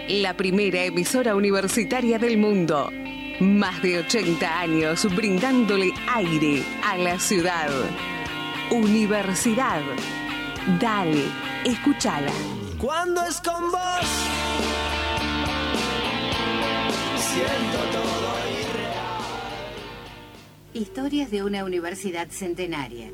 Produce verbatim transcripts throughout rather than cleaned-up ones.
la primera emisora universitaria del mundo. Más de ochenta años brindándole aire a la ciudad. Universidad. Dale, escúchala. Cuando es con vos, siento todo irreal. Historias de una universidad centenaria.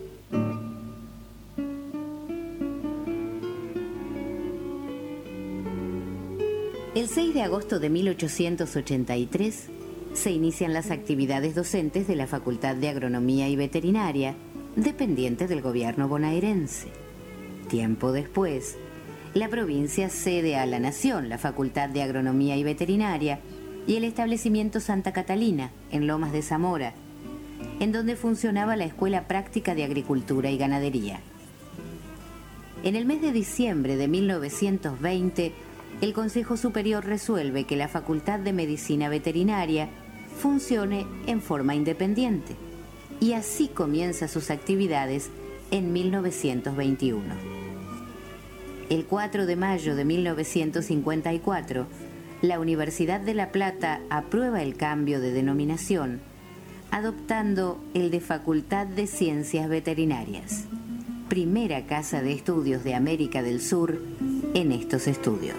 El seis de agosto de mil ochocientos ochenta y tres se inician las actividades docentes de la Facultad de Agronomía y Veterinaria, dependiente del gobierno bonaerense. Tiempo después, la provincia cede a la Nación la Facultad de Agronomía y Veterinaria y el establecimiento Santa Catalina, en Lomas de Zamora, en donde funcionaba la Escuela Práctica de Agricultura y Ganadería. En el mes de diciembre de mil novecientos veinte, el Consejo Superior resuelve que la Facultad de Medicina Veterinaria funcione en forma independiente, y así comienza sus actividades en mil novecientos veintiuno. El cuatro de mayo de mil novecientos cincuenta y cuatro, la Universidad de La Plata aprueba el cambio de denominación, adoptando el de Facultad de Ciencias Veterinarias, primera casa de estudios de América del Sur en estos estudios.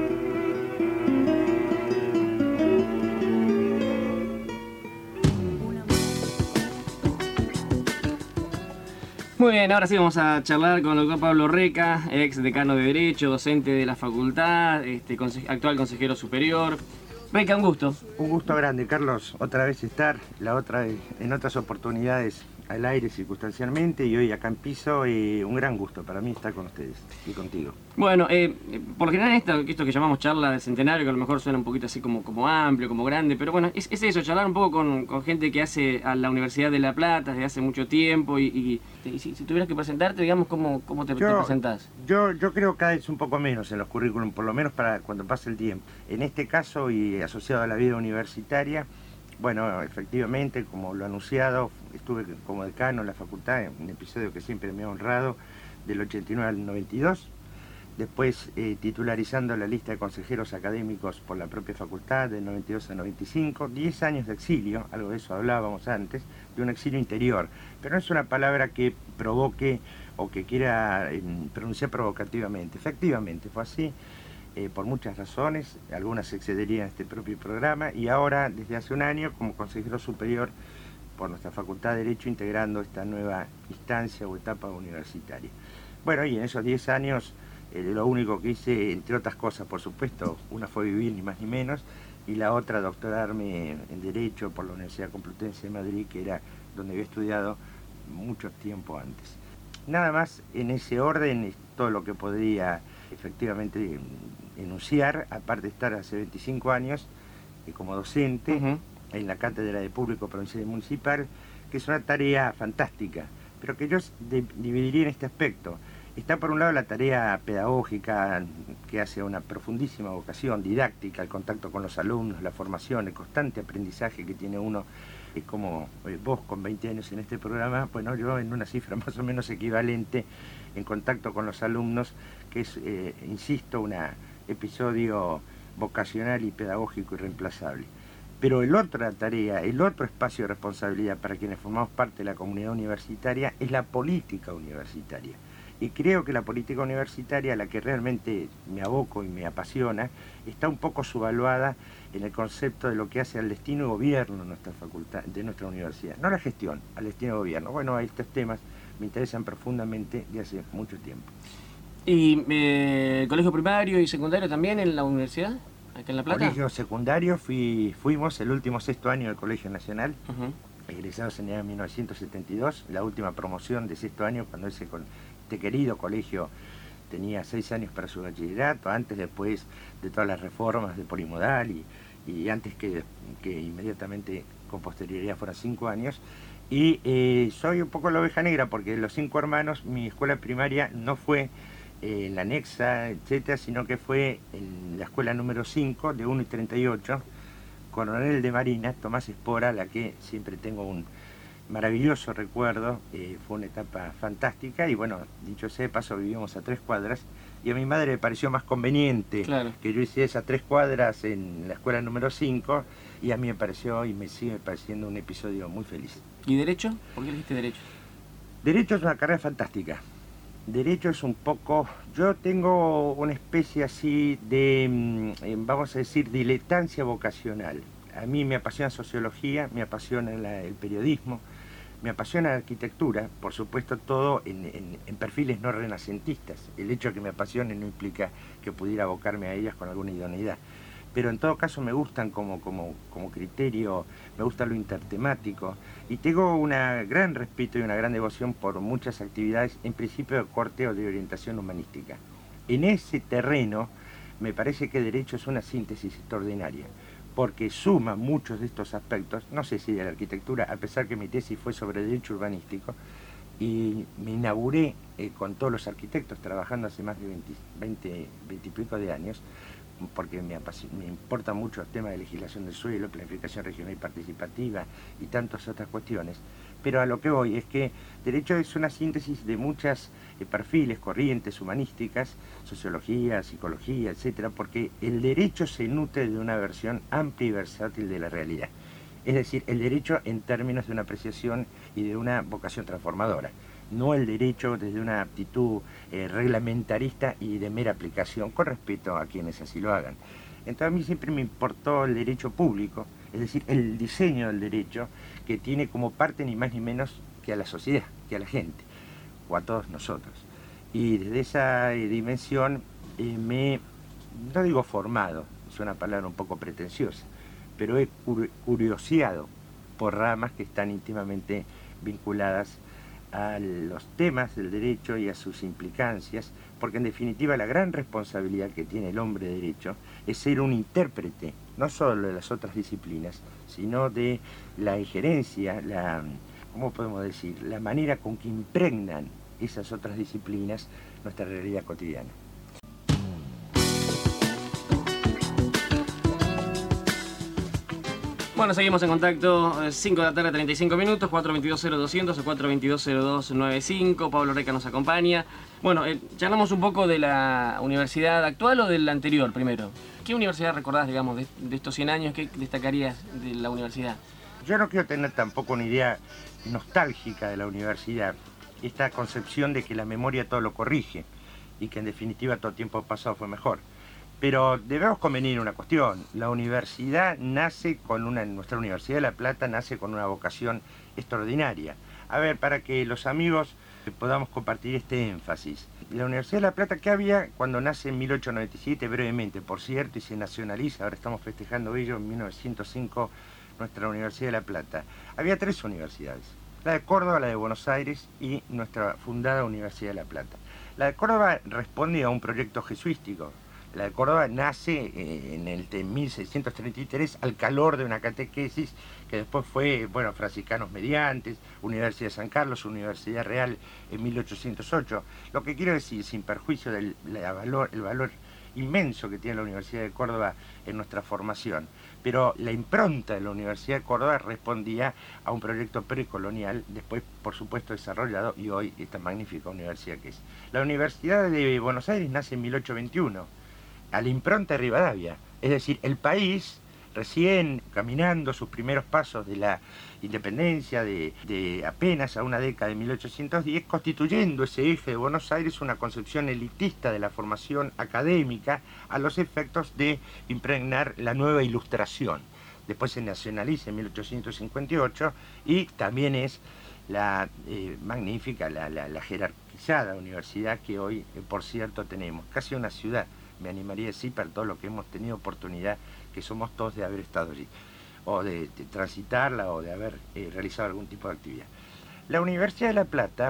Muy bien, ahora sí vamos a charlar con el doctor Pablo Reca, ex decano de Derecho, docente de la facultad, este, conse- actual consejero superior. Reca, un gusto. Un gusto grande, Carlos, otra vez estar, la otra vez, en otras oportunidades al aire circunstancialmente y hoy acá en piso, y un gran gusto para mí estar con ustedes y contigo. Bueno, eh, por lo general esto, esto que llamamos charla de centenario, que a lo mejor suena un poquito así como, como amplio, como grande, pero bueno, es, es eso, charlar un poco con, con gente que hace a la Universidad de La Plata desde hace mucho tiempo y, y, y si, si tuvieras que presentarte, digamos, ¿cómo, cómo te, Yo- te presentás? Yo, yo creo que cada vez un poco menos en los currículum, por lo menos para cuando pase el tiempo. En este caso, y asociado a la vida universitaria, bueno, efectivamente, como lo he anunciado, estuve como decano en la facultad, un episodio que siempre me ha honrado, del ochenta y nueve al noventa y dos. Después eh, titularizando la lista de consejeros académicos por la propia facultad, del noventa y dos al noventa y cinco. diez años de exilio, algo de eso hablábamos antes, de un exilio interior. Pero no es una palabra que provoque o que quiera eh, pronunciar provocativamente. Efectivamente, fue así. Eh, por muchas razones, algunas excederían este propio programa, y ahora, desde hace un año, como consejero superior por nuestra Facultad de Derecho, integrando esta nueva instancia o etapa universitaria. Bueno, y en esos diez años, eh, lo único que hice, entre otras cosas, por supuesto, una fue vivir ni más ni menos, y la otra doctorarme en Derecho por la Universidad Complutense de Madrid, que era donde había estudiado mucho tiempo antes. Nada más en ese orden es todo lo que podría efectivamente enunciar, aparte de estar hace veinticinco años eh, como docente Uh-huh. en la Cátedra de Público Provincial y Municipal, que es una tarea fantástica, pero que yo de- dividiría en este aspecto. Está por un lado la tarea pedagógica, que hace una profundísima vocación didáctica, el contacto con los alumnos, la formación, el constante aprendizaje que tiene uno, eh, como eh, vos con veinte años en este programa, bueno, yo en una cifra más o menos equivalente en contacto con los alumnos, que es, eh, insisto, un episodio vocacional y pedagógico irreemplazable. Pero el otra tarea, el otro espacio de responsabilidad para quienes formamos parte de la comunidad universitaria es la política universitaria. Y creo que la política universitaria, a la que realmente me aboco y me apasiona, está un poco subvaluada en el concepto de lo que hace al destino de gobierno de nuestra facultad, de nuestra universidad. No la gestión, al destino de gobierno. Bueno, estos temas me interesan profundamente de hace mucho tiempo. ¿Y eh, colegio primario y secundario también en la universidad, acá en La Plata? Colegio secundario, fui, fuimos el último sexto año del Colegio Nacional, Uh-huh. egresados en el año mil novecientos setenta y dos, la última promoción de sexto año, cuando ese con, este querido colegio tenía seis años para su bachillerato, antes, después de todas las reformas de polimodal y, y antes que, que inmediatamente con posterioridad fueran cinco años. Y eh, soy un poco la oveja negra porque de los cinco hermanos mi escuela primaria no fue eh, la anexa, etcétera, sino que fue en la escuela número cinco de uno y treinta y ocho, Coronel de Marina, Tomás Espora, a la que siempre tengo un maravilloso recuerdo. Eh, fue una etapa fantástica y bueno, dicho sea de paso, vivíamos a tres cuadras y a mi madre le pareció más conveniente claro. que yo hiciera esas tres cuadras en la escuela número cinco, y a mí me pareció y me sigue pareciendo un episodio muy feliz. ¿Y Derecho? ¿Por qué elegiste Derecho? Derecho es una carrera fantástica. Derecho es un poco... Yo tengo una especie así de, vamos a decir, diletancia vocacional. A mí me apasiona sociología, me apasiona la, el periodismo, me apasiona la arquitectura, por supuesto todo en, en, en perfiles no renacentistas. El hecho de que me apasione no implica que pudiera abocarme a ellas con alguna idoneidad. Pero en todo caso me gustan como, como, como criterio, me gusta lo intertemático, y tengo un gran respeto y una gran devoción por muchas actividades, en principio de corte o de orientación humanística. En ese terreno me parece que Derecho es una síntesis extraordinaria, porque suma muchos de estos aspectos, no sé si de la arquitectura, a pesar que mi tesis fue sobre Derecho urbanístico, y me inauguré eh, con todos los arquitectos trabajando hace más de veinte, veinte, veinte y pico de años, porque me, me importa mucho el tema de legislación del suelo, planificación regional y participativa y tantas otras cuestiones, pero a lo que voy es que Derecho es una síntesis de muchas eh, perfiles, corrientes humanísticas, sociología, psicología, etcétera, porque el derecho se nutre de una versión amplia y versátil de la realidad. Es decir, el derecho en términos de una apreciación y de una vocación transformadora, no el derecho desde una aptitud eh, reglamentarista y de mera aplicación, con respeto a quienes así lo hagan. Entonces a mí siempre me importó el derecho público, es decir, el diseño del derecho, que tiene como parte ni más ni menos que a la sociedad, que a la gente, o a todos nosotros. Y desde esa eh, dimensión eh, me, no digo formado, es una palabra un poco pretenciosa, pero he curioseado por ramas que están íntimamente vinculadas a los temas del derecho y a sus implicancias, porque en definitiva la gran responsabilidad que tiene el hombre de derecho es ser un intérprete, no solo de las otras disciplinas, sino de la injerencia, la, ¿cómo podemos decir?, la manera con que impregnan esas otras disciplinas nuestra realidad cotidiana. Bueno, seguimos en contacto, cinco de la tarde, treinta y cinco minutos, cuatro dos dos cero doscientos o cuatro dos dos cero dos nueve cinco, Pablo Reca nos acompaña. Bueno, eh, charlamos un poco de la universidad actual o del anterior primero. ¿Qué universidad recordás, digamos, de, de estos cien años? ¿Qué destacarías de la universidad? Yo no quiero tener tampoco una idea nostálgica de la universidad, esta concepción de que la memoria todo lo corrige y que en definitiva todo tiempo pasado fue mejor. Pero debemos convenir en una cuestión, la universidad nace con una, nuestra Universidad de La Plata nace con una vocación extraordinaria. A ver, para que los amigos podamos compartir este énfasis. La Universidad de La Plata, ¿qué había cuando nace en mil ochocientos noventa y siete, brevemente, por cierto, y se nacionaliza? Ahora estamos festejando ello en mil novecientos cinco, nuestra Universidad de La Plata. Había tres universidades, la de Córdoba, la de Buenos Aires y nuestra fundada Universidad de La Plata. La de Córdoba responde a un proyecto jesuístico. La de Córdoba nace eh, en el de mil seiscientos treinta y tres al calor de una catequesis que después fue, bueno, franciscanos mediantes, Universidad de San Carlos, Universidad Real en mil ochocientos ocho. Lo que quiero decir, sin perjuicio del la valor, el valor inmenso que tiene la Universidad de Córdoba en nuestra formación, pero la impronta de la Universidad de Córdoba respondía a un proyecto precolonial, después por supuesto desarrollado, y hoy esta magnífica universidad que es. La Universidad de Buenos Aires nace en mil ochocientos veintiuno, a la impronta de Rivadavia, es decir, el país recién caminando sus primeros pasos de la independencia de, de apenas a una década de mil ochocientos diez, constituyendo ese eje de Buenos Aires una concepción elitista de la formación académica a los efectos de impregnar la nueva ilustración. Después se nacionaliza en mil ochocientos cincuenta y ocho y también es la eh, magnífica, la, la, la jerarquizada universidad que hoy, eh, por cierto, tenemos, casi una ciudad. Me animaría a decir, para todo lo que hemos tenido oportunidad, que somos todos de haber estado allí, o de, de transitarla, o de haber eh, realizado algún tipo de actividad. La Universidad de La Plata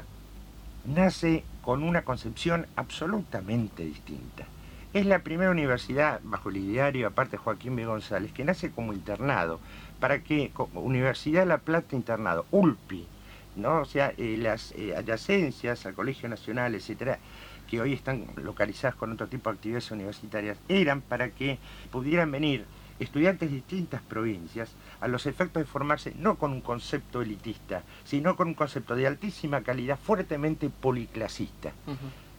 nace con una concepción absolutamente distinta. Es la primera universidad, bajo el ideario, aparte de Joaquín B. González, que nace como internado, para que, como Universidad de La Plata internado, U L P I, ¿no? O sea, eh, las eh, adyacencias al Colegio Nacional, etcétera, que hoy están localizadas con otro tipo de actividades universitarias, eran para que pudieran venir estudiantes de distintas provincias a los efectos de formarse no con un concepto elitista, sino con un concepto de altísima calidad, fuertemente policlasista. Uh-huh.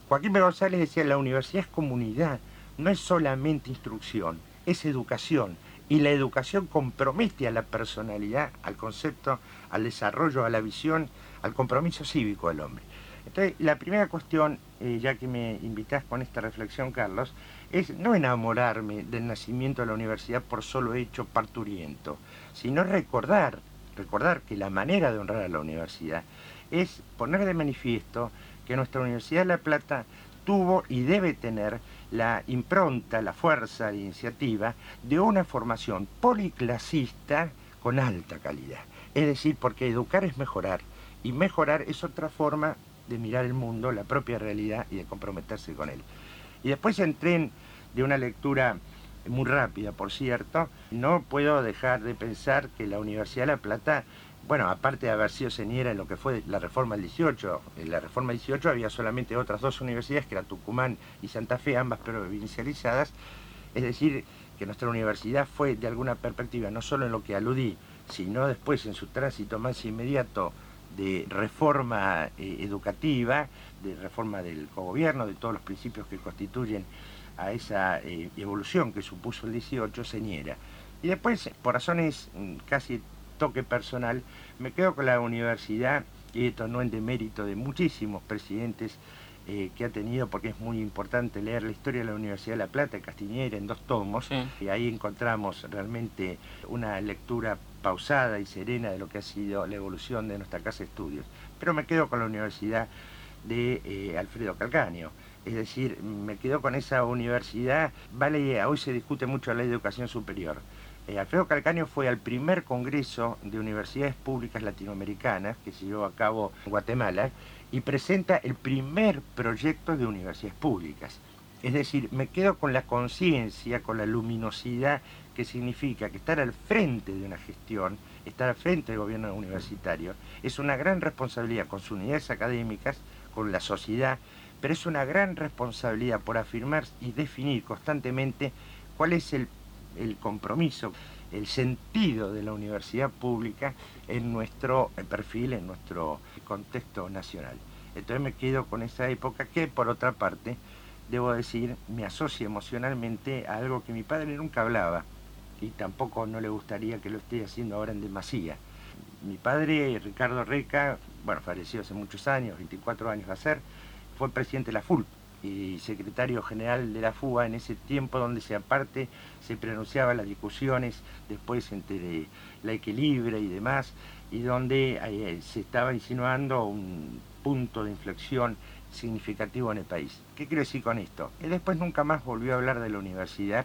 Joaquín B. González decía, la universidad es comunidad, no es solamente instrucción, es educación. Y la educación compromete a la personalidad, al concepto, al desarrollo, a la visión, al compromiso cívico del hombre. Entonces, la primera cuestión, eh, ya que me invitás con esta reflexión, Carlos, es no enamorarme del nacimiento de la universidad por solo hecho parturiento, sino recordar, recordar que la manera de honrar a la universidad es poner de manifiesto que nuestra Universidad de La Plata tuvo y debe tener la impronta, la fuerza, la iniciativa de una formación policlasista con alta calidad. Es decir, porque educar es mejorar, y mejorar es otra forma de mirar el mundo, la propia realidad y de comprometerse con él. Y después entré en, de una lectura muy rápida, por cierto, no puedo dejar de pensar que la Universidad de La Plata, bueno, aparte de haber sido señera en lo que fue la Reforma del dieciocho, en la Reforma del dieciocho había solamente otras dos universidades, que eran Tucumán y Santa Fe, ambas provincializadas, es decir, que nuestra universidad fue de alguna perspectiva, no solo en lo que aludí, sino después en su tránsito más inmediato de reforma eh, educativa, de reforma del cogobierno, de todos los principios que constituyen a esa eh, evolución que supuso el dieciocho, señera. Y después, por razones casi toque personal, me quedo con la universidad, y esto no en demérito de muchísimos presidentes eh, que ha tenido, porque es muy importante leer la historia de la Universidad de La Plata, de Castiñeira, en dos tomos, sí. Y ahí encontramos realmente una lectura pausada y serena de lo que ha sido la evolución de nuestra casa de estudios. Pero me quedo con la Universidad de eh, Alfredo Calcaño, es decir, me quedo con esa universidad. Vale, hoy se discute mucho la educación superior. Eh, Alfredo Calcaño fue al primer congreso de universidades públicas latinoamericanas que se llevó a cabo en Guatemala y presenta el primer proyecto de universidades públicas. Es decir, me quedo con la conciencia, con la luminosidad que significa que estar al frente de una gestión, estar al frente del gobierno universitario, es una gran responsabilidad con sus unidades académicas, con la sociedad, pero es una gran responsabilidad por afirmar y definir constantemente cuál es el, el compromiso, el sentido de la universidad pública en nuestro perfil, en nuestro contexto nacional. Entonces me quedo con esa época que, por otra parte, debo decir, me asocia emocionalmente a algo que mi padre nunca hablaba y tampoco no le gustaría que lo esté haciendo ahora en demasía. Mi padre, Ricardo Reca, bueno, falleció hace muchos años, veinticuatro años va a ser, fue presidente de la F U L P y secretario general de la F U A en ese tiempo donde se aparte se pronunciaban las discusiones después entre la equilibrio y demás, y donde eh, se estaba insinuando un punto de inflexión significativo en el país. ¿Qué quiero decir con esto? Él después nunca más volvió a hablar de la universidad,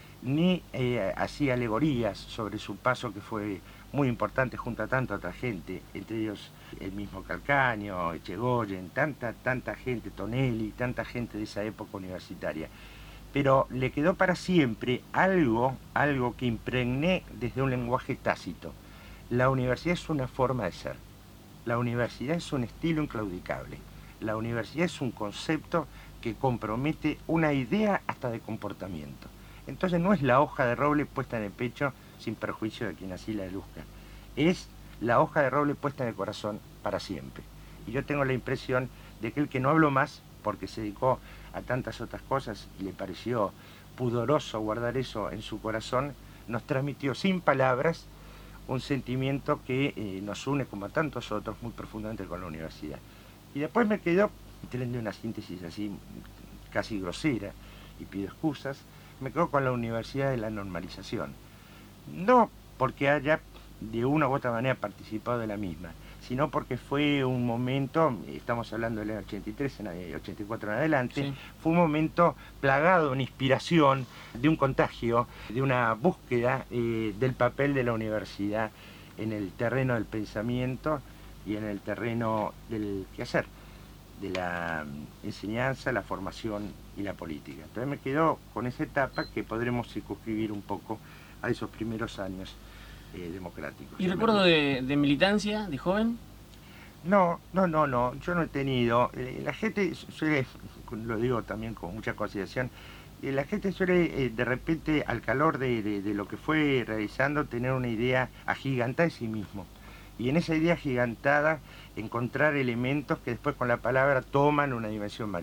ni eh, hacía alegorías sobre su paso, que fue muy importante junto a tanta otra gente, entre ellos el mismo Calcaño, Echegoyen, tanta, tanta gente, Tonelli, tanta gente de esa época universitaria. Pero le quedó para siempre algo, algo que impregné desde un lenguaje tácito. La universidad es una forma de ser. La universidad es un estilo inclaudicable. La universidad es un concepto que compromete una idea hasta de comportamiento. Entonces no es la hoja de roble puesta en el pecho sin perjuicio de quien así la luzca. Es la hoja de roble puesta en el corazón para siempre. Y yo tengo la impresión de que el que no habló más, porque se dedicó a tantas otras cosas y le pareció pudoroso guardar eso en su corazón, nos transmitió sin palabras un sentimiento que eh, nos une, como a tantos otros, muy profundamente con la universidad. Y después me quedó, teniendo una síntesis así casi grosera, y pido excusas, me quedo con la Universidad de la Normalización. No porque haya de una u otra manera participado de la misma, sino porque fue un momento, estamos hablando del año ochenta y tres, ochenta y cuatro en adelante, sí. Fue un momento plagado de una inspiración, de un contagio, de una búsqueda eh, del papel de la universidad en el terreno del pensamiento y en el terreno del quehacer, de la enseñanza, la formación y la política. Entonces me quedo con esa etapa que podremos circunscribir un poco a esos primeros años eh, democráticos. ¿Y recuerdo de, de militancia, de joven? No, no, no, no, yo no he tenido. Eh, la gente suele, lo digo también con mucha consideración, eh, la gente suele eh, de repente, al calor de, de, de lo que fue realizando, tener una idea agigantada de sí mismo. Y en esa idea agigantada encontrar elementos que después con la palabra toman una dimensión mayor.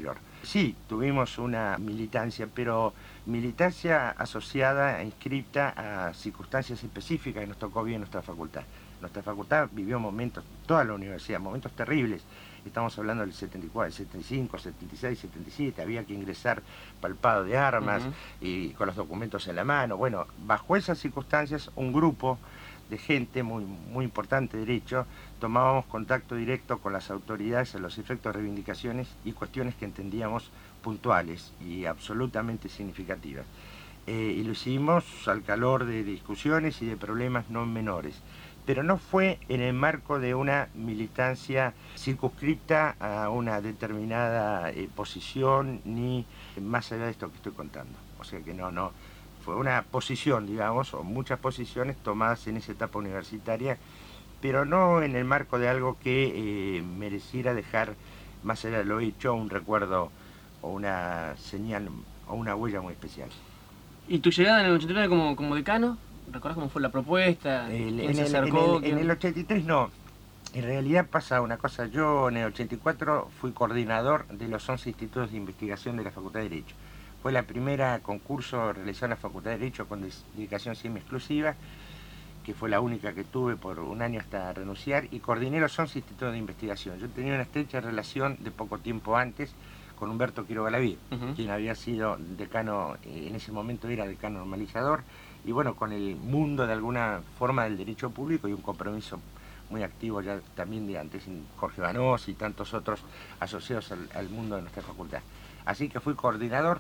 Sí, tuvimos una militancia, pero militancia asociada e inscripta a circunstancias específicas que nos tocó bien nuestra facultad. Nuestra facultad vivió momentos, toda la universidad, momentos terribles. Estamos hablando del setenta y cuatro, setenta y cinco, setenta y seis, setenta y siete, había que ingresar palpado de armas uh-huh. y con los documentos en la mano. Bueno, bajo esas circunstancias, un grupo de gente muy, muy importante, derecho, tomábamos contacto directo con las autoridades a los efectos de reivindicaciones y cuestiones que entendíamos puntuales y absolutamente significativas. Eh, y lo hicimos al calor de discusiones y de problemas no menores. Pero no fue en el marco de una militancia circunscripta a una determinada eh, posición, ni más allá de esto que estoy contando. O sea que no, no, fue una posición, digamos, o muchas posiciones tomadas en esa etapa universitaria, pero no en el marco de algo que eh, mereciera dejar, más allá de lo hecho, un recuerdo o una señal o una huella muy especial. ¿Y tu llegada en el ochenta y nueve como, como decano? ¿Recordás cómo fue la propuesta? El, en, el, en, el, en el ochenta y tres no. En realidad pasa una cosa. Yo en el ochenta y cuatro fui coordinador de los once institutos de investigación de la Facultad de Derecho. Fue la primera concurso realizado en la Facultad de Derecho con dedicación semi-exclusiva, que fue la única que tuve por un año hasta renunciar, y coordiné los once institutos de investigación. Yo tenía una estrecha relación de poco tiempo antes con Humberto Quiroga Lavín, uh-huh. quien había sido decano, en ese momento era decano normalizador, y bueno, con el mundo de alguna forma del derecho público y un compromiso muy activo ya también de antes, Jorge Banós y tantos otros asociados al, al mundo de nuestra facultad. Así que fui coordinador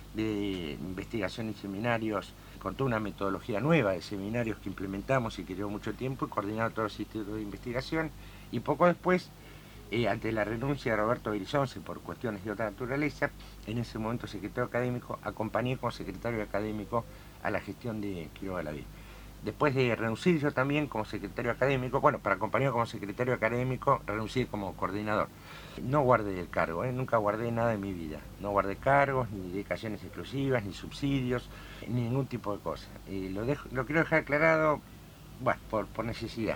de investigación y seminarios, con toda una metodología nueva de seminarios que implementamos y que llevó mucho tiempo, y coordinado todos los institutos de investigación, y poco después, eh, ante la renuncia de Roberto Berizonce por cuestiones de otra naturaleza, en ese momento secretario académico, acompañé como secretario académico a la gestión de Quiroga Lavín. Después de renunciar yo también como secretario académico, bueno, para acompañar como secretario académico, renuncié como coordinador. No guardé el cargo, ¿eh? Nunca guardé nada en mi vida. No guardé cargos, ni dedicaciones exclusivas, ni subsidios, ni ningún tipo de cosa. Y lo, dejo, lo quiero dejar aclarado, bueno, por, por necesidad.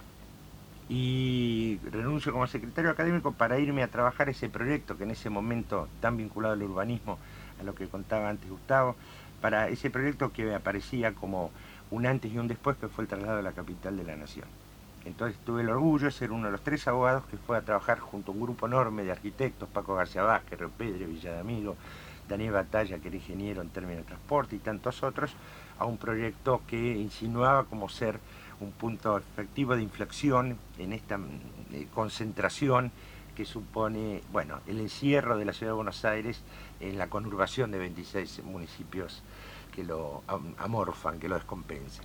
Y renuncio como secretario académico para irme a trabajar ese proyecto que en ese momento tan vinculado al urbanismo, a lo que contaba antes Gustavo, para ese proyecto que me aparecía como un antes y un después, que fue el traslado a la capital de la nación. Entonces tuve el orgullo de ser uno de los tres abogados que fue a trabajar junto a un grupo enorme de arquitectos, Paco García Vázquez, Río Pedre, Villadamigo, Daniel Batalla, que era ingeniero en términos de transporte, y tantos otros, a un proyecto que insinuaba como ser un punto efectivo de inflexión en esta eh, concentración que supone, bueno, el encierro de la ciudad de Buenos Aires en la conurbación de veintiséis municipios que lo amorfan, que lo descompensan.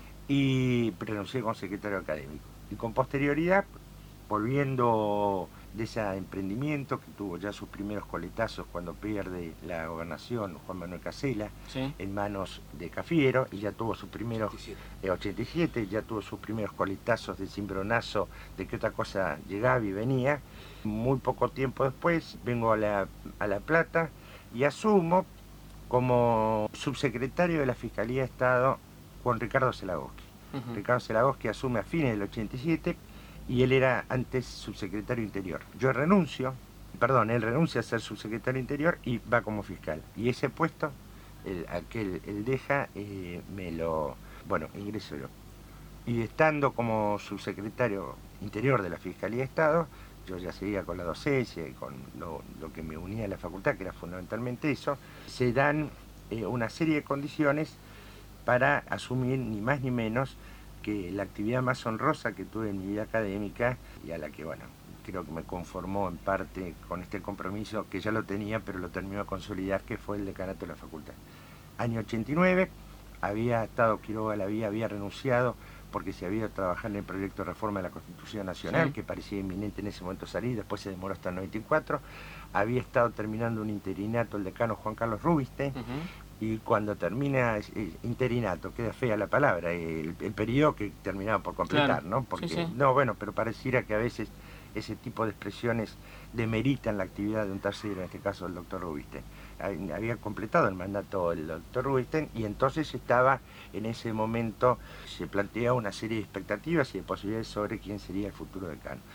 Y renuncié como secretario académico. Y con posterioridad, volviendo de ese emprendimiento que tuvo ya sus primeros coletazos cuando pierde la gobernación Juan Manuel Casella, ¿sí?, en manos de Cafiero, y ya tuvo sus primeros, eh, ochenta y siete, ya tuvo sus primeros coletazos de cimbronazo de que otra cosa llegaba y venía. Muy poco tiempo después vengo a La, a La Plata y asumo como subsecretario de la Fiscalía de Estado con Ricardo Zelagoski. Uh-huh. Ricardo Zelagoski asume a fines del ochenta y siete y él era antes subsecretario Interior. Yo renuncio, perdón, él renuncia a ser subsecretario Interior y va como fiscal. Y ese puesto, el, aquel, él deja, eh, me lo, bueno, ingreso yo. Y estando como subsecretario Interior de la Fiscalía de Estado, yo ya seguía con la docencia y con lo, lo que me unía a la facultad, que era fundamentalmente eso, se dan eh, una serie de condiciones para asumir ni más ni menos que la actividad más honrosa que tuve en mi vida académica y a la que, bueno, creo que me conformó en parte con este compromiso que ya lo tenía, pero lo terminó de consolidar, que fue el decanato de la facultad. Año ochenta y nueve, había estado Quiroga Lavín, había renunciado porque se había ido a trabajar en el proyecto de reforma de la Constitución Nacional, sí, que parecía inminente en ese momento salir, después se demoró hasta el noventa y cuatro, había estado terminando un interinato el decano Juan Carlos Rubinstein, uh-huh. Y cuando termina el interinato, queda fea la palabra, el, el periodo que terminaba por completar, claro, ¿no? Porque, sí, sí. No, bueno, pero pareciera que a veces ese tipo de expresiones demeritan la actividad de un tercero, en este caso el doctor Rubinstein. Había completado el mandato el doctor Rubinstein y entonces estaba, en ese momento, se planteaba una serie de expectativas y de posibilidades sobre quién sería el futuro decano.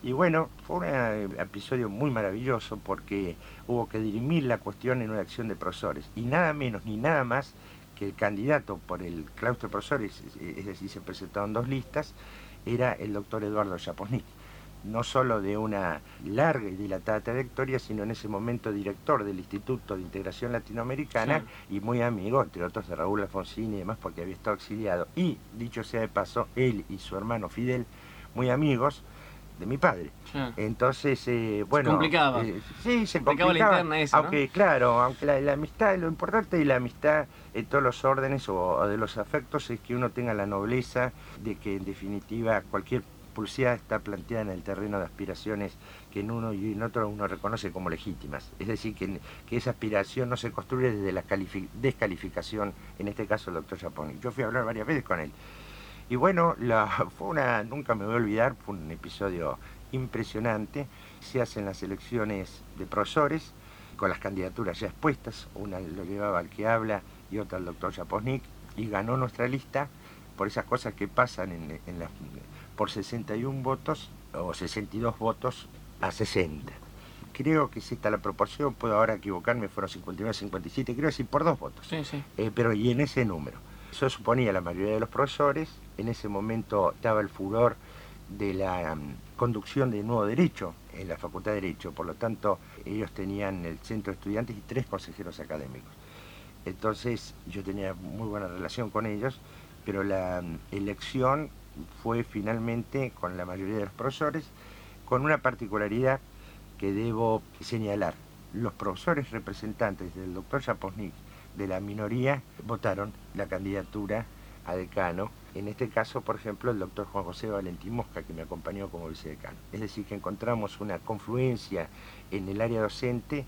Y bueno, fue un eh, episodio muy maravilloso porque hubo que dirimir la cuestión en una acción de profesores. Y nada menos ni nada más que el candidato por el claustro de profesores, es decir, se presentaron dos listas, era el doctor Eduardo Japosnik. No solo de una larga y dilatada trayectoria, sino en ese momento director del Instituto de Integración Latinoamericana, sí, y muy amigo, entre otros, de Raúl Alfonsín y demás, porque había estado exiliado. Y, dicho sea de paso, él y su hermano Fidel, muy amigos de mi padre. Sí. Entonces, eh, bueno... Se complicaba. Eh, sí, se complicaba. complicaba la interna esa, aunque, ¿no? Claro, aunque la, la amistad, lo importante de la amistad en todos los órdenes o, o de los afectos es que uno tenga la nobleza de que, en definitiva, cualquier pulseada está planteada en el terreno de aspiraciones que en uno y en otro uno reconoce como legítimas. Es decir, que, que esa aspiración no se construye desde la descalificación, en este caso el doctor Japosnik. Yo fui a hablar varias veces con él. Y bueno, la, fue una, nunca me voy a olvidar, fue un episodio impresionante. Se hacen las elecciones de profesores con las candidaturas ya expuestas. Una lo llevaba al que habla y otra al doctor Japosnik. Y ganó nuestra lista por esas cosas que pasan en, en la... por sesenta y un votos o sesenta y dos votos a sesenta. Creo que es esta la proporción, puedo ahora equivocarme, fueron cincuenta y nueve a cincuenta y siete, creo decir por dos votos. Sí, sí. Eh, pero y en ese número. Eso suponía la mayoría de los profesores. En ese momento estaba el furor de la um, conducción de nuevo derecho en la Facultad de Derecho, por lo tanto ellos tenían el centro de estudiantes y tres consejeros académicos. Entonces yo tenía muy buena relación con ellos, pero la um, elección fue finalmente con la mayoría de los profesores, con una particularidad que debo señalar. Los profesores representantes del doctor Japosnik de la minoría votaron la candidatura a decano. En este caso, por ejemplo, el doctor Juan José Valentín Mosca, que me acompañó como vicedecano. Es decir, que encontramos una confluencia en el área docente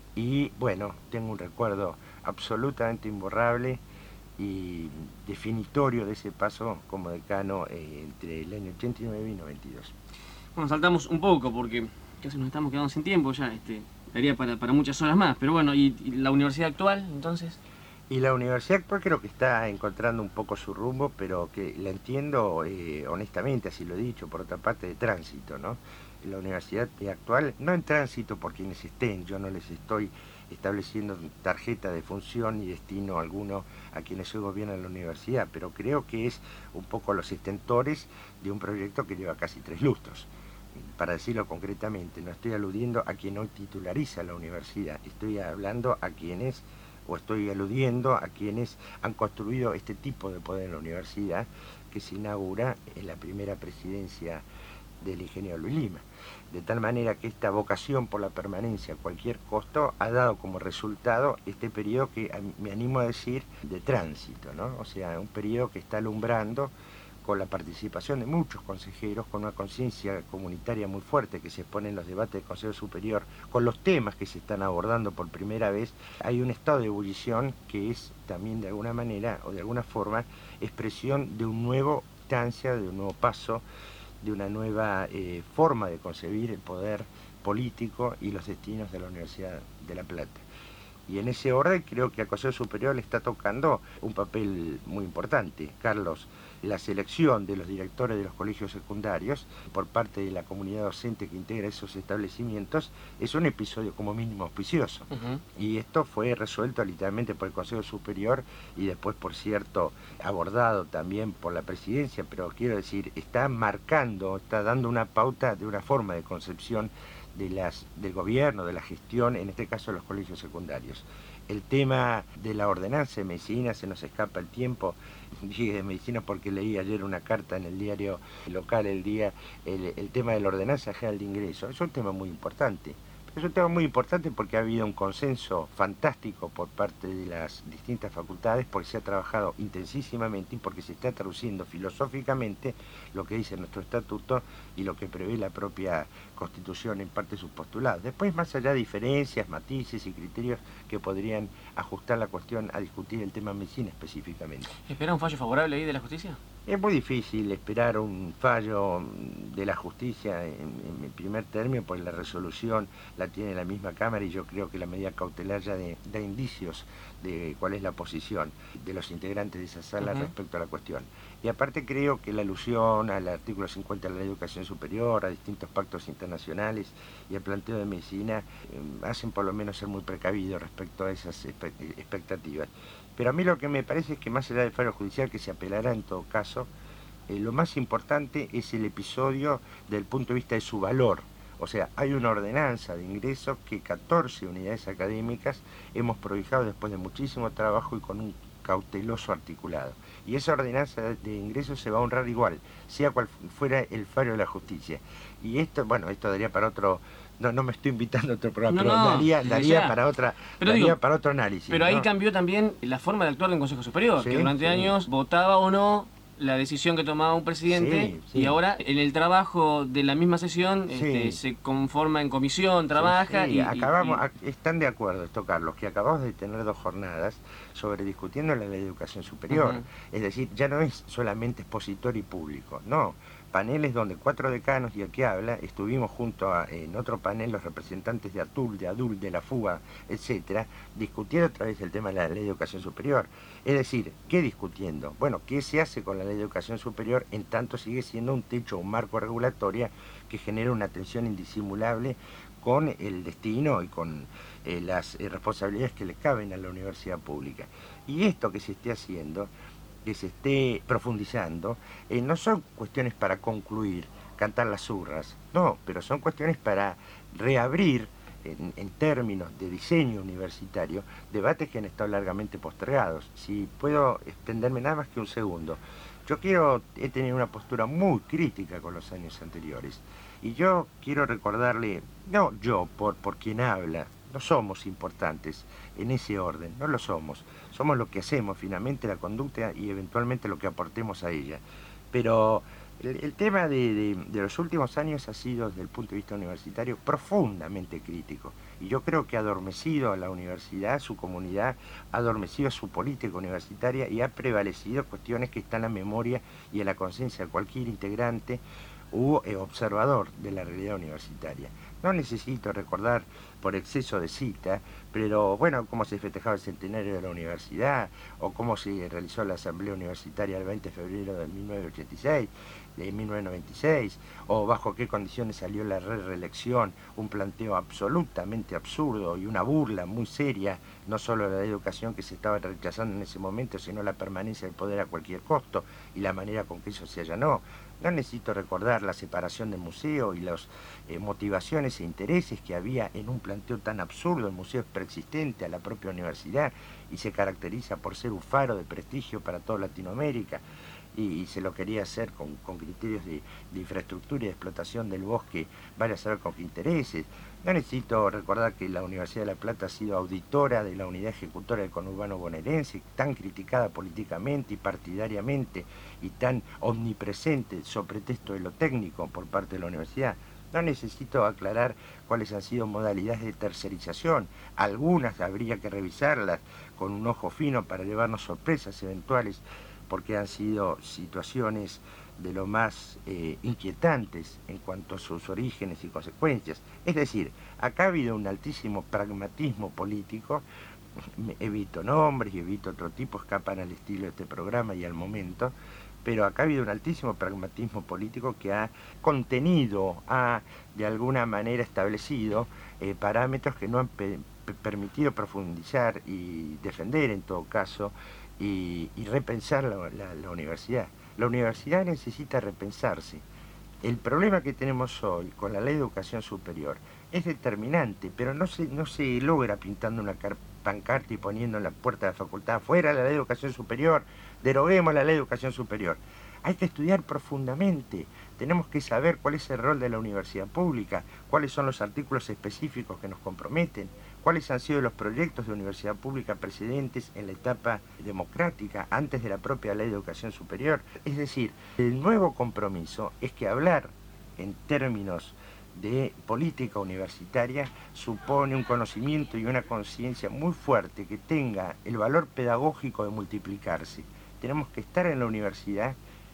y, bueno, tengo un recuerdo absolutamente imborrable y definitorio de ese paso como decano eh, entre el año ochenta y nueve y noventa y dos. Bueno, saltamos un poco porque casi nos estamos quedando sin tiempo ya, este, daría para, para muchas horas más, pero bueno, ¿y, y la universidad actual entonces? Y la universidad actual creo que está encontrando un poco su rumbo, pero que la entiendo eh, honestamente, así lo he dicho, por otra parte de tránsito, ¿no? La universidad actual, no en tránsito por quienes estén, yo no les estoy estableciendo tarjeta de función y destino alguno a quienes hoy gobiernan la universidad, pero creo que es un poco los extentores de un proyecto que lleva casi tres lustros. Para decirlo concretamente, no estoy aludiendo a quien hoy titulariza la universidad, estoy hablando a quienes, o estoy aludiendo a quienes han construido este tipo de poder en la universidad, que se inaugura en la primera presidencia del ingeniero Luis Lima. De tal manera que esta vocación por la permanencia a cualquier costo ha dado como resultado este periodo que me animo a decir de tránsito, ¿no? O sea, un periodo que está alumbrando con la participación de muchos consejeros, con una conciencia comunitaria muy fuerte que se expone en los debates del Consejo Superior, con los temas que se están abordando por primera vez. Hay un estado de ebullición que es también de alguna manera o de alguna forma expresión de un nuevo instancia, de un nuevo paso, de una nueva eh, forma de concebir el poder político y los destinos de la Universidad de La Plata. Y en ese orden creo que al Consejo Superior le está tocando un papel muy importante. Carlos, la selección de los directores de los colegios secundarios por parte de la comunidad docente que integra esos establecimientos es un episodio como mínimo auspicioso. Uh-huh. Y esto fue resuelto literalmente por el Consejo Superior y después, por cierto, abordado también por la presidencia, pero quiero decir, está marcando, está dando una pauta de una forma de concepción de las, del gobierno, de la gestión, en este caso de los colegios secundarios. El tema de la ordenanza de medicina, se nos escapa el tiempo, dije de medicina porque leí ayer una carta en el diario local, el día, el, el tema de la ordenanza general de ingreso, es un tema muy importante. Es un tema muy importante porque ha habido un consenso fantástico por parte de las distintas facultades, porque se ha trabajado intensísimamente y porque se está traduciendo filosóficamente lo que dice nuestro estatuto y lo que prevé la propia Constitución en parte de sus postulados. Después, más allá de diferencias, matices y criterios que podrían ajustar la cuestión a discutir el tema medicina específicamente. ¿Espera un fallo favorable ahí de la justicia? Es muy difícil esperar un fallo de la justicia en, en el primer término, pues la resolución la tiene la misma Cámara y yo creo que la medida cautelar ya de, da indicios de cuál es la posición de los integrantes de esa sala uh-huh. respecto a la cuestión. Y aparte creo que la alusión al artículo cincuenta de la Ley de Educación Superior, a distintos pactos internacionales y al planteo de medicina, eh, hacen por lo menos ser muy precavidos respecto a esas expectativas. Pero a mí lo que me parece es que más allá del fallo judicial, que se apelará en todo caso, eh, lo más importante es el episodio desde el punto de vista de su valor. O sea, hay una ordenanza de ingreso que catorce unidades académicas hemos prohijado después de muchísimo trabajo y con un cauteloso articulado. Y esa ordenanza de ingreso se va a honrar igual, sea cual fuera el fallo de la justicia. Y esto, bueno, esto daría para otro... No, no me estoy invitando a otro programa, no, pero no, daría, daría, para, otra, pero daría digo, para otro análisis. Pero ¿no? Ahí cambió también la forma de actuar del Consejo Superior, sí, que durante sí. años votaba o no la decisión que tomaba un presidente sí, sí. y ahora en el trabajo de la misma sesión sí. este, se conforma en comisión, trabaja sí, sí. y... Acabamos, y, y... Están de acuerdo esto, Carlos, que acabamos de tener dos jornadas sobre discutiendo la ley de educación superior. Uh-huh. Es decir, ya no es solamente expositor y público, no. Paneles donde cuatro decanos y el que habla, estuvimos junto a, en otro panel los representantes de ATUL, de ADUL, de la FUBA, etcétera, discutiendo otra vez el tema de la ley de educación superior. Es decir, ¿qué discutiendo? Bueno, ¿qué se hace con la ley de educación superior en tanto sigue siendo un techo, un marco regulatorio que genera una tensión indisimulable con el destino y con eh, las eh, responsabilidades que le caben a la universidad pública? Y esto que se esté haciendo, que se esté profundizando, eh, no son cuestiones para concluir, cantar las hurras, no, pero son cuestiones para reabrir, en, en términos de diseño universitario, debates que han estado largamente postergados. Si puedo extenderme nada más que un segundo. Yo quiero, he tenido una postura muy crítica con los años anteriores, y yo quiero recordarle, no yo, por, por quien habla, no somos importantes en ese orden, no lo somos. Somos lo que hacemos finalmente, la conducta y eventualmente lo que aportemos a ella. Pero el, el tema de, de, de los últimos años ha sido, desde el punto de vista universitario, profundamente crítico. Y yo creo que ha adormecido a la universidad, su comunidad, ha adormecido su política universitaria y ha prevalecido cuestiones que están en la memoria y en la conciencia de cualquier integrante u eh, observador de la realidad universitaria. No necesito recordar por exceso de cita, pero bueno, cómo se festejaba el centenario de la universidad, o cómo se realizó la asamblea universitaria el veinte de febrero de mil novecientos ochenta y seis, de mil novecientos noventa y seis, o bajo qué condiciones salió la re-reelección, un planteo absolutamente absurdo y una burla muy seria, no solo de la educación que se estaba rechazando en ese momento, sino la permanencia del poder a cualquier costo y la manera con que eso se allanó. No necesito recordar la separación del museo y las eh, motivaciones e intereses que había en un planteo tan absurdo. El museo es preexistente a la propia universidad y se caracteriza por ser un faro de prestigio para toda Latinoamérica, y, y se lo quería hacer con, con criterios de, de infraestructura y de explotación del bosque, vaya a saber con qué intereses. No necesito recordar que la Universidad de La Plata ha sido auditora de la unidad ejecutora del conurbano bonaerense, tan criticada políticamente y partidariamente y tan omnipresente sobre pretexto de lo técnico por parte de la universidad. No necesito aclarar cuáles han sido modalidades de tercerización. Algunas habría que revisarlas con un ojo fino para llevarnos sorpresas eventuales, porque han sido situaciones de lo más eh, inquietantes en cuanto a sus orígenes y consecuencias. Es decir, acá ha habido un altísimo pragmatismo político, evito nombres y evito otro tipo, escapan al estilo de este programa y al momento, pero acá ha habido un altísimo pragmatismo político que ha contenido, ha de alguna manera establecido eh, parámetros que no han pe- permitido profundizar y defender en todo caso y, y repensar la, la, la universidad. La universidad necesita repensarse. El problema que tenemos hoy con la ley de educación superior es determinante, pero no se, no se logra pintando una pancarta y poniendo en la puerta de la facultad fuera la ley de educación superior, deroguemos la ley de educación superior. Hay que estudiar profundamente, tenemos que saber cuál es el rol de la universidad pública, cuáles son los artículos específicos que nos comprometen, cuáles han sido los proyectos de universidad pública precedentes en la etapa democrática, antes de la propia ley de educación superior. Es decir, el nuevo compromiso es que hablar en términos de política universitaria supone un conocimiento y una conciencia muy fuerte que tenga el valor pedagógico de multiplicarse. Tenemos que estar en la universidad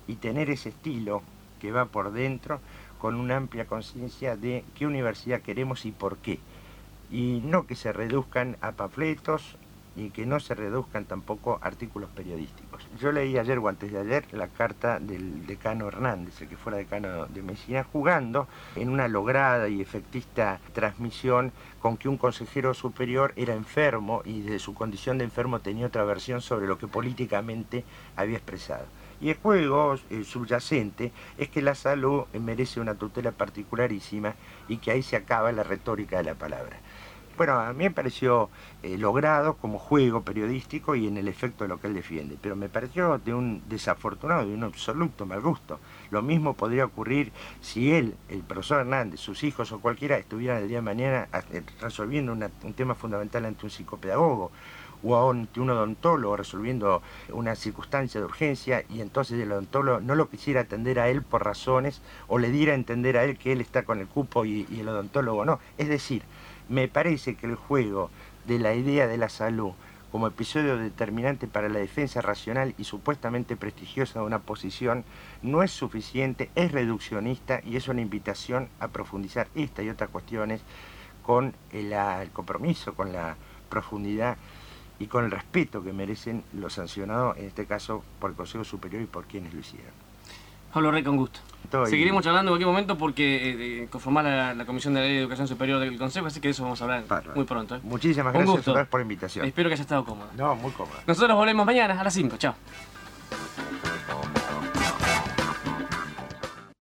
y tener ese estilo que va por dentro con una amplia conciencia de qué universidad queremos y por qué. Y no que se reduzcan a panfletos y que no se reduzcan tampoco a artículos periodísticos. Yo leí ayer o antes de ayer la carta del decano Hernández, el que fuera decano de medicina, jugando en una lograda y efectista transmisión con que un consejero superior era enfermo y de su condición de enfermo tenía otra versión sobre lo que políticamente había expresado. Y el juego eh, subyacente es que la salud merece una tutela particularísima y que ahí se acaba la retórica de la palabra. Bueno, a mí me pareció eh, logrado como juego periodístico y en el efecto de lo que él defiende, pero me pareció de un desafortunado, de un absoluto mal gusto. Lo mismo podría ocurrir si él, el profesor Hernández, sus hijos o cualquiera estuvieran el día de mañana resolviendo una, un tema fundamental ante un psicopedagogo o ante un odontólogo resolviendo una circunstancia de urgencia y entonces el odontólogo no lo quisiera atender a él por razones o le diera a entender a él que él está con el cupo y, y el odontólogo no. Es decir, me parece que el juego de la idea de la salud como episodio determinante para la defensa racional y supuestamente prestigiosa de una posición no es suficiente, es reduccionista y es una invitación a profundizar esta y otras cuestiones con el, el compromiso, con la profundidad y con el respeto que merecen los sancionados, en este caso por el Consejo Superior y por quienes lo hicieron. Pablo Rey, con gusto. Estoy... Seguiremos charlando en cualquier momento porque eh, conformar la, la Comisión de la Ley de Educación Superior del Consejo, así que de eso vamos a hablar Parra. muy pronto. ¿eh? Muchísimas Un gracias gusto. por la invitación. Espero que haya estado cómodo. No, muy cómodo. Nosotros volvemos mañana a las cinco. Chao.